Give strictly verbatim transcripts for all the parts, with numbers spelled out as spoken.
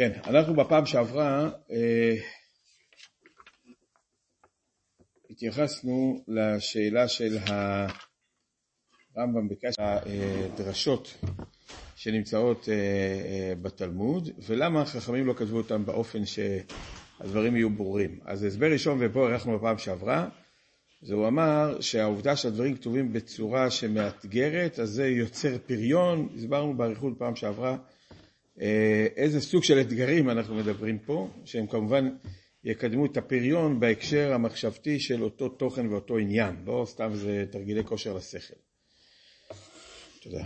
כן, אנחנו בפעם שעברה אה, התייחסנו לשאלה של הרמב"ם בקשר הדרשות שנמצאות אה, אה, בתלמוד, ולמה החכמים לא כתבו אותם באופן שהדברים יהיו ברורים. אז הסבר ראשון, ופה ערכנו בפעם שעברה, זה הוא אמר שהעובדה שהדברים כתובים בצורה שמאתגרת, אז זה יוצר פריון. הסברנו בעריכות פעם שעברה איזה סוג של אתגרים אנחנו מדברים פה, שהם כמובן יקדמו את הפריון בהקשר המחשבתי של אותו תוכן ואותו עניין, לא סתם זה תרגילי כושר לשכל. תודה.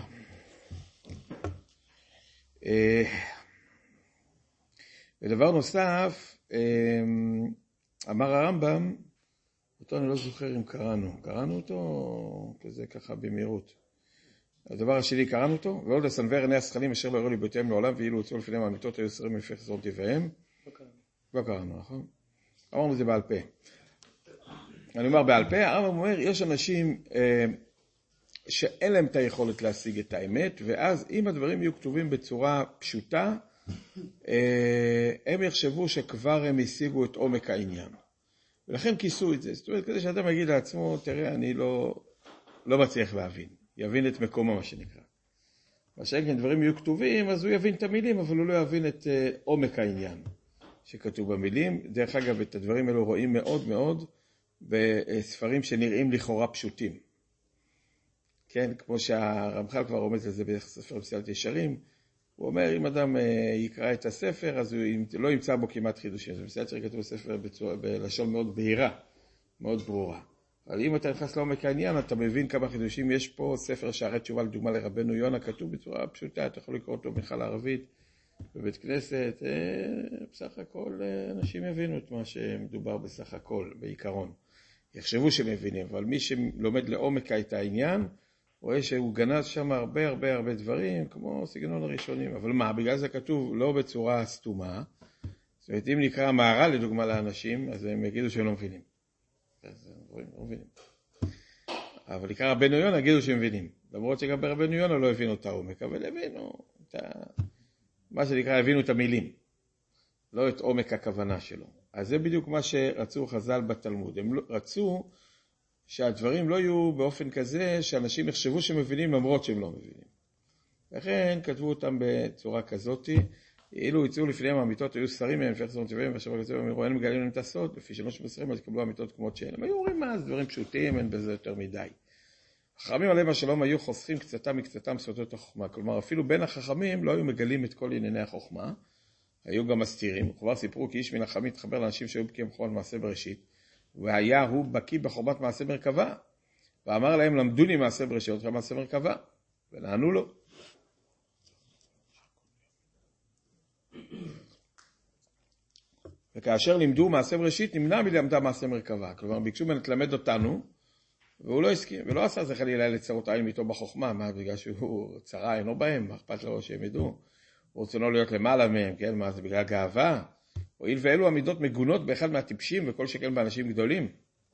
ודבר נוסף, אמר הרמב"ם, אותו אני לא זוכר אם קראנו, קראנו אותו כזה ככה במהירות. הדבר השני, קראנו אותו, ועוד לסנבר עיני השכלים אשר לא יראו ליבותיהם לעולם, ואילו הוצאו לפניהם האמיתות היו שרים לפי חזרות דבריהם. לא קראנו. לא קראנו, נכון? אמרנו את זה בעל פה. אני אומר בעל פה, הרמב"ם אומר, יש אנשים אה, שאין להם את היכולת להשיג את האמת, ואז אם הדברים יהיו כתובים בצורה פשוטה, אה, הם יחשבו שכבר הם השיגו את עומק העניין. ולכן כיסו את זה. זאת אומרת, כדי שאדם יגיד לעצמו, תראה, אני לא, לא מצליח להבין. יבין את מקומו, מה שנקרא. מה שכן דברים יהיו כתובים, אז הוא יבין את המילים, אבל הוא לא יבין את uh, עומק העניין שכתוב במילים. דרך אגב, את הדברים האלו רואים מאוד מאוד בספרים שנראים לכאורה פשוטים. כן, כמו שהרמח"ל כבר רומז לזה בספר מסילת ישרים, הוא אומר, אם אדם uh, יקרא את הספר, אז הוא לא ימצא בו כמעט חידושים. זה מסילת ישרים כתוב בספר בצורה, בלשון מאוד בהירה, מאוד ברורה. אבל אם אתה נכנס לעומק העניין, אתה מבין כמה חידושים יש פה. ספר שערי תשובה לדוגמה לרבנו יונה, כתוב בצורה פשוטה, אתה יכול לקרוא אותו בכלל ערבית בבית כנסת. בסך הכל אנשים הבינו את מה שמדובר בסך הכל, בעיקרון. יחשבו שמבינים, אבל מי שלומד לעומק את העניין, רואה שהוא גנז שם הרבה הרבה הרבה דברים, כמו סגנון הראשונים. אבל מה, בגלל זה כתוב לא בצורה סתומה. זאת אומרת, אם נקרא מהר"ל לדוגמה לאנשים, אז הם יגידו שהם לא מבינים. אז רואים, לא מבינים. אבל עיקר רבנו יונה יגידו שהם מבינים. למרות שגם ברבנו יונה לא הבינו את העומק, אבל הבינו את ה... מה שנקרא, הבינו את המילים. לא את עומק הכוונה שלו. אז זה בדיוק מה שרצו חז"ל בתלמוד. הם רצו שהדברים לא יהיו באופן כזה שאנשים יחשבו שהם מבינים למרות שהם לא מבינים. לכן כתבו אותם בצורה כזאת. אילו יצאו לפניהם האמיתות, היו שרים מהם, לפי חזרות דבריהם, והשבוע כתוב, הם אמרו, אין מגלים להם את הסוד, לפי שלוש מסרים, אז יקבלו האמיתות כמות שאין. הם היו אומרים מה, זה דברים פשוטים, אין בזה יותר מדי. החכמים עליהם השלום היו חוסכים קצתם מקצתם סודות החוכמה. כלומר, אפילו בין החכמים לא היו מגלים את כל ענייני החוכמה, היו גם מסתירים. כבר סיפרו כי איש מן החכמים התחבר לאנשים שהיו בקיאים בחוכמת מעשה בראשית, והיה הוא בקיא בחוכמת מעשה מרכבה, ואמר להם, למדוני מעשה בראשית ומעשה מרכבה, ונענו לו. וכאשר לימדו מעשה בראשית, נמנע מלמדה מעשה מרכבה. כלומר, ביקשו ממנו תלמד אותנו, והוא לא הסכים, ולא עשה זה חלילה לצרות עין איתו בחוכמה, מה, בגלל שהוא צרה אינו בהם, מה אכפת לו שהם ידעו. הוא רוצה לא להיות למעלה מהם, כן, מה זה בגלל גאווה? הואיל ואלו עמידות מגונות באחד מהטיפשים, וכל שכן באנשים גדולים.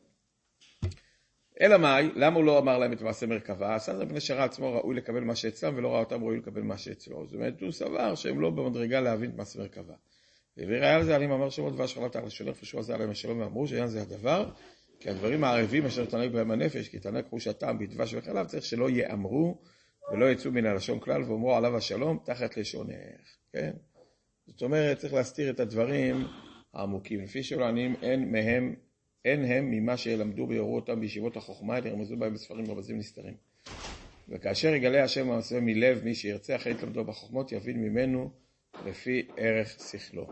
אלא מאי, למה הוא לא אמר להם את מעשה מרכבה? עשה זה בני שראה עצמו ראוי לקבל מה שאצלם, ולא ראה אותם ראוי לקבל מה שאצלו. זאת אומרת, הוא סבר שהם לא במדרגה להבין את מעשה מרכבה. וראיה על זה, אני מאמר שמות דבש חלת על השולח, ושוע עזה עליהם השלום ואמרו שאין זה הדבר, כי הדברים הערבים אשר תענג בהם הנפש, כי תענג חוש הטעם בדבש וחלב, צריך שלא יאמרו ולא יצאו מן הלשון כלל, ואומרו עליו השלום תחת לשונך. כן? זאת אומרת, צריך להסתיר את הדברים העמוקים. לפי שלענים אין מהם, אין הם ממה שילמדו ויראו אותם בישיבות החוכמה, אלא ירמזו בהם בספרים רבזים נסתרים. וכאשר יגלה השם המעשה מלב, מי שירצה אחרי תלמדו בחוכמות, יבין ממנו לפי ערך שכלו.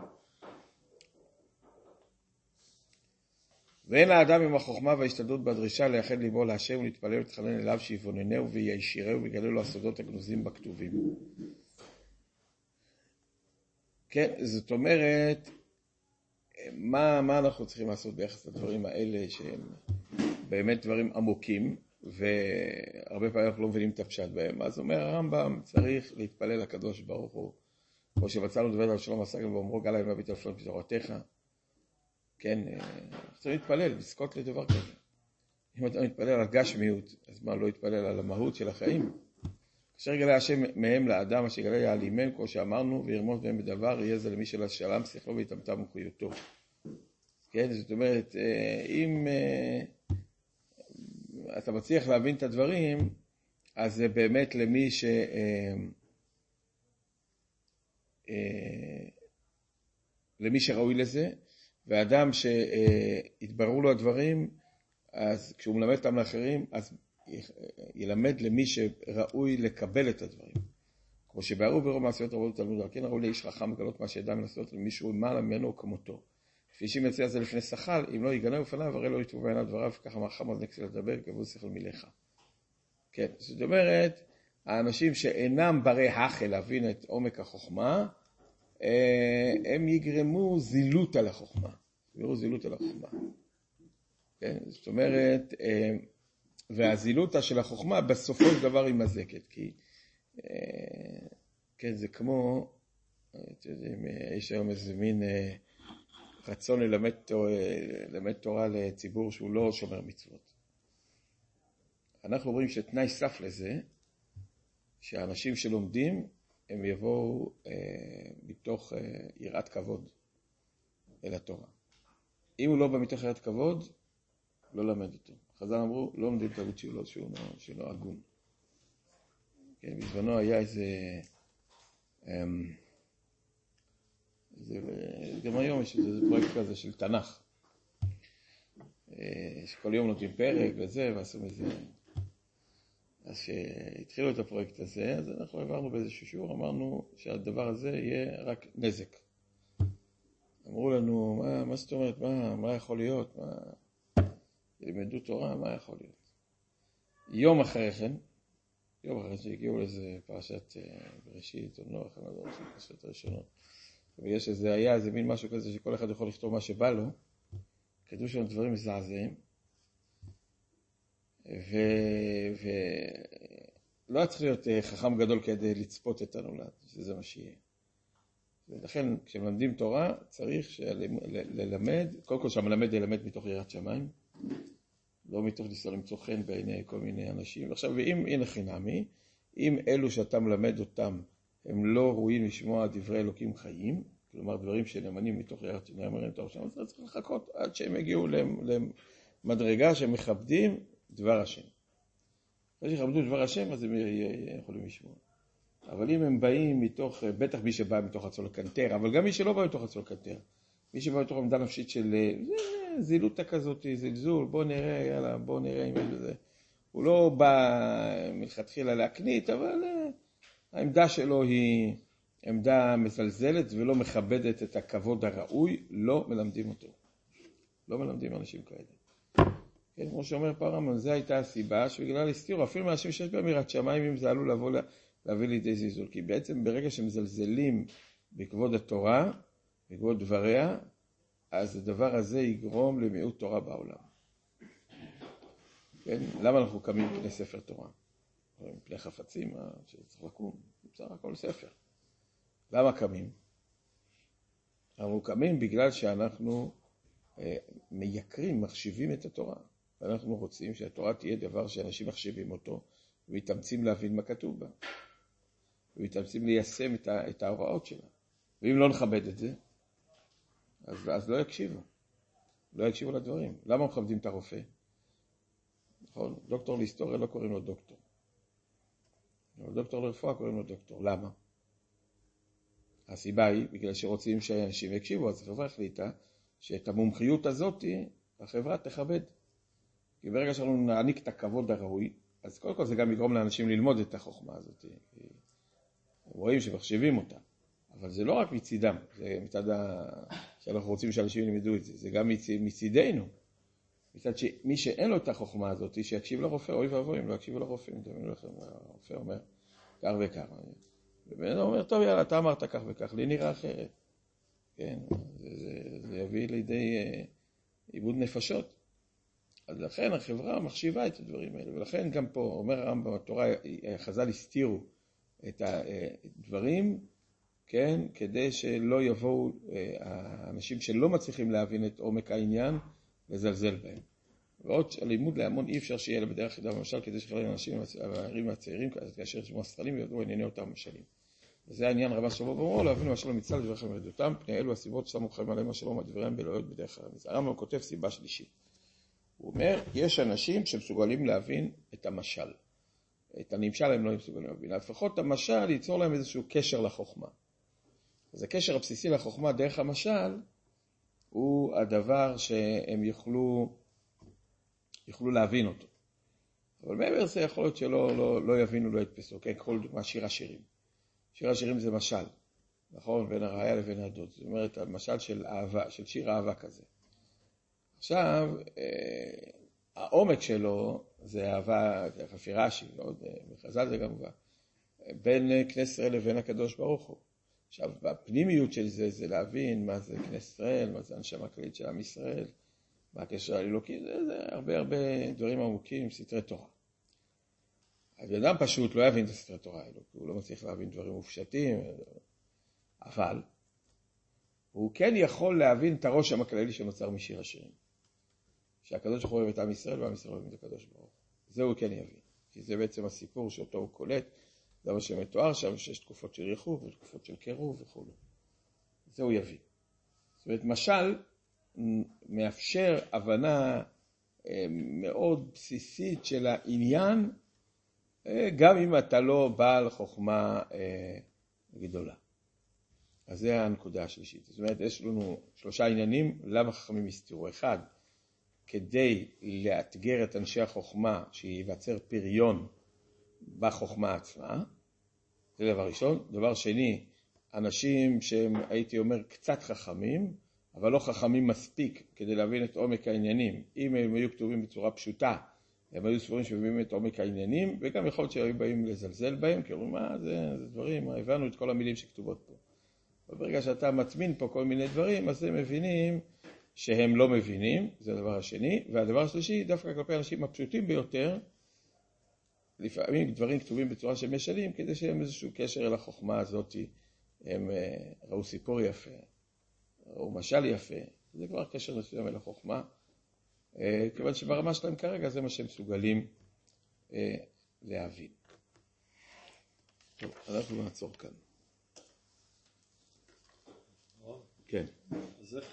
ואין האדם עם החוכמה וההשתדלות בדרישה לייחד ליבו להשם ולהתפלל ולהתחנן אליו שיבוננהו וישירהו ויגלה לו הסודות הגנוזים בכתובים. כן, זאת אומרת, מה, מה אנחנו צריכים לעשות ביחס לדברים האלה שהם באמת דברים עמוקים, והרבה פעמים אנחנו לא מבינים את הפשט בהם. אז אומר הרמב"ם, צריך להתפלל לקדוש ברוך הוא, כמו שבצענו דבר על שלום הסגל ואומרו גלה עם הביט אלפון פתורתך. כן, צריך להתפלל, לזכות לדבר כזה. אם אתה מתפלל על גשמיות, אז מה לא להתפלל על המהות של החיים? אשר יגלה השם מהם לאדם, אשר יגלה יעלימם, כמו שאמרנו, וירמוז בהם בדבר, יהיה זה למי שלא שלם שכלו ויתמתה מומחיותו. כן, זאת אומרת, אם אתה מצליח להבין את הדברים, אז זה באמת למי ש... למי שראוי לזה, ואדם שהתבררו לו הדברים, אז כשהוא מלמד אותם לאחרים, אז ילמד למי שראוי לקבל את הדברים. כמו שבערו ברוב מעשיות רבות תלמוד, כן ראוי לאיש חכם לגלות מה שידע מנסות למישהו מעלה ממנו או כמותו. כפי שאם יציע זה לפני שחל, אם לא יגנה בפניו, הרי לא יטבו בעיניו דבריו, ככה מרחם אז נקסל לדבר, כבוד שכל מילך. כן, זאת אומרת, האנשים שאינם ברי החל להבין את עומק החוכמה, הם יגרמו זילות על החוכמה. יגרמו זילות על החוכמה. כן, זאת אומרת, והזילותה של החוכמה בסופו של דבר היא מזקת, כי כן, זה כמו, יש היום איזה מין רצון ללמד, ללמד תורה לציבור שהוא לא שומר מצוות. אנחנו אומרים שתנאי סף לזה, שהאנשים שלומדים, הם יבואו אה, מתוך אה, יראת כבוד אל התורה. אם הוא לא בא מתוך יראת כבוד, לא למד אותו. חז"ל אמרו, לא לומדים תלמוד שהוא, שהוא, שהוא לא הגון. כן, בזמנו היה איזה, אה, זה, גם היום יש איזה פרויקט כזה של תנ"ך. אה, שכל יום נותנים פרק וזה, ועשו מזה... אז שהתחילו את הפרויקט הזה, אז אנחנו עברנו באיזשהו שיעור, אמרנו שהדבר הזה יהיה רק נזק. אמרו לנו, מה, מה זאת אומרת, מה, מה יכול להיות? מה, ילמדו תורה, מה יכול להיות? יום אחרי כן, יום אחרי שהגיעו לאיזה פרשת בראשית, או נוח, אני לא יודע, פרשת הראשונות. ויש איזה, היה איזה מין משהו כזה שכל אחד יכול לכתוב מה שבא לו, כתבו שם דברים מזעזעים, ולא צריך להיות חכם גדול כדי לצפות את הנולד, שזה מה שיהיה. ולכן כשמלמדים תורה צריך ללמד, קודם כל שהמלמד ילמד מתוך יראת שמיים, לא מתוך ניסיון למצוא חן בעיני כל מיני אנשים. ועכשיו, ואם הנה חינמי, אם אלו שאתה מלמד אותם הם לא ראויים לשמוע דברי אלוקים חיים, כלומר דברים שנאמנים מתוך יראת שמיים, אז צריך לחכות עד שהם יגיעו למדרגה שהם מכבדים דבר השם. אחרי שיכבדו דבר השם, אז הם יכולים לשמוע. אבל אם הם באים מתוך, בטח מי שבא מתוך רצון לקנטר, אבל גם מי שלא בא מתוך רצון לקנטר, מי שבא מתוך עמדה נפשית של זילותה כזאת, זלזול, בוא נראה, יאללה, בוא נראה אם יש בזה. הוא לא בא מלכתחילה להקנית, אבל העמדה שלו היא עמדה מזלזלת ולא מכבדת את הכבוד הראוי, לא מלמדים אותו. לא מלמדים אנשים כאלה. כן, כמו שאומר פרמן, זו הייתה הסיבה שבגלל הסתירו, אפילו מאנשים שיש בהם יראת שמיים, אם זה עלול לבוא להביא לידי זלזול. כי בעצם ברגע שמזלזלים בכבוד התורה, בכבוד דבריה, אז הדבר הזה יגרום למיעוט תורה בעולם. כן? למה אנחנו קמים מפני ספר תורה? מפני חפצים, שצריך לקום, בסך הכל ספר. למה קמים? אנחנו קמים בגלל שאנחנו מייקרים, מחשיבים את התורה. ואנחנו רוצים שהתורה תהיה דבר שאנשים מחשיבים אותו, ומתאמצים להבין מה כתוב בה. ומתאמצים ליישם את, ה, את ההוראות שלה. ואם לא נכבד את זה, אז, אז לא יקשיבו. לא יקשיבו לדברים. למה מכבדים את הרופא? נכון? דוקטור להיסטוריה לא קוראים לו דוקטור. אבל דוקטור לרפואה קוראים לו דוקטור. למה? הסיבה היא, בגלל שרוצים שאנשים יקשיבו, אז החברה החליטה שאת המומחיות הזאת החברה תכבד. כי ברגע שאנחנו נעניק את הכבוד הראוי, אז קודם כל זה גם יגרום לאנשים ללמוד את החוכמה הזאת. רואים שמחשבים אותה. אבל זה לא רק מצידם, זה מצד ה... שאנחנו רוצים שאנשים ילמדו את זה, זה גם מצ... מצידנו. מצד שמי שאין לו את החוכמה הזאת, שיקשיב לרופא, אוי ואבוי, אם לא יקשיב לרופא, הרופא אומר כך וכך. ובן אומר, טוב יאללה, אתה אמרת כך וכך, לי נראה אחרת. כן, זה, זה, זה יביא לידי אה, עיבוד נפשות. אז לכן החברה מחשיבה את הדברים האלה, ולכן גם פה, אומר הרמב"ם בתורה, חז"ל הסתירו את הדברים, כן, כדי שלא יבואו האנשים שלא מצליחים להבין את עומק העניין, לזלזל בהם. ועוד הלימוד להמון אי אפשר שיהיה בדרך ידה במשל, כדי שחלק האנשים הערים והצעירים, כאשר ישמו הספרים וידעו ענייני אותם משלים. וזה העניין רבה שלמה ברור, להבין למשל למצל לדבריכם ולעדותם, פני אלו הסיבות שמו חיים עליהם השלום הדבריהם בלויות בדרך הרמז. הרמב"ם כותב סיבה שלישית. הוא אומר, יש אנשים שמסוגלים להבין את המשל. את הנמשל הם לא מסוגלים להבין. לפחות המשל ייצור להם איזשהו קשר לחוכמה. אז הקשר הבסיסי לחוכמה דרך המשל, הוא הדבר שהם יוכלו, יוכלו להבין אותו. אבל מעבר לזה יכול להיות שלא לא, לא יבינו, לא יתפסו. כן, כל דוגמה שיר השירים. שיר השירים זה משל, נכון? בין הרעיה לבין הדוד. זאת אומרת, המשל של אהבה, של שיר אהבה כזה. עכשיו, אה, העומק שלו זה אהבה, זה חפירשי, ועוד בחז"ל זה גם בא, בין כנסת ישראל לבין הקדוש ברוך הוא. עכשיו, הפנימיות של זה, זה להבין מה זה כנסת ישראל, מה זה הנשמה הכללית של עם ישראל, מה הקשר האלוקי, זה, זה הרבה הרבה דברים עמוקים, סתרי תורה. אז אדם פשוט לא יבין את הסתרי תורה האלו, הוא לא מצליח להבין דברים מופשטים, אבל הוא כן יכול להבין את הרושם הכללי שנוצר משיר השירים. שהקדוש ברוך הוא אוהב את עם ישראל, ועם ישראל אוהב את הקדוש ברוך הוא. זה הוא כן יבין, כי זה בעצם הסיפור שאותו הוא קולט, זה מה שמתואר שם, שיש תקופות של ריחוב ותקופות של קירוב וכו'. זה הוא יבין. זאת אומרת, משל מאפשר הבנה מאוד בסיסית של העניין, גם אם אתה לא בעל חוכמה גדולה. אז זה הנקודה השלישית. זאת אומרת, יש לנו שלושה עניינים, למה חכמים הסתירו. אחד, כדי לאתגר את אנשי החוכמה, שיווצר פריון בחוכמה עצמה. זה דבר ראשון. דבר שני, אנשים שהם, הייתי אומר, קצת חכמים, אבל לא חכמים מספיק כדי להבין את עומק העניינים. אם הם היו כתובים בצורה פשוטה, הם היו ספרים שמבינים את עומק העניינים, וגם יכול להיות שהיו באים לזלזל בהם, כי אומרים, מה זה, זה דברים, הבנו את כל המילים שכתובות פה. אבל ברגע שאתה מצמין פה כל מיני דברים, אז הם מבינים שהם לא מבינים, זה הדבר השני. והדבר השלישי, דווקא כלפי האנשים הפשוטים ביותר, לפעמים דברים כתובים בצורה שהם משלים, כדי שהם איזשהו קשר אל החוכמה הזאת, הם ראו סיפור יפה, ראו משל יפה, זה כבר קשר מסוים אל החוכמה, כיוון שברמה שלהם כרגע זה מה שהם מסוגלים להבין. טוב, אנחנו נעצור כאן. כן.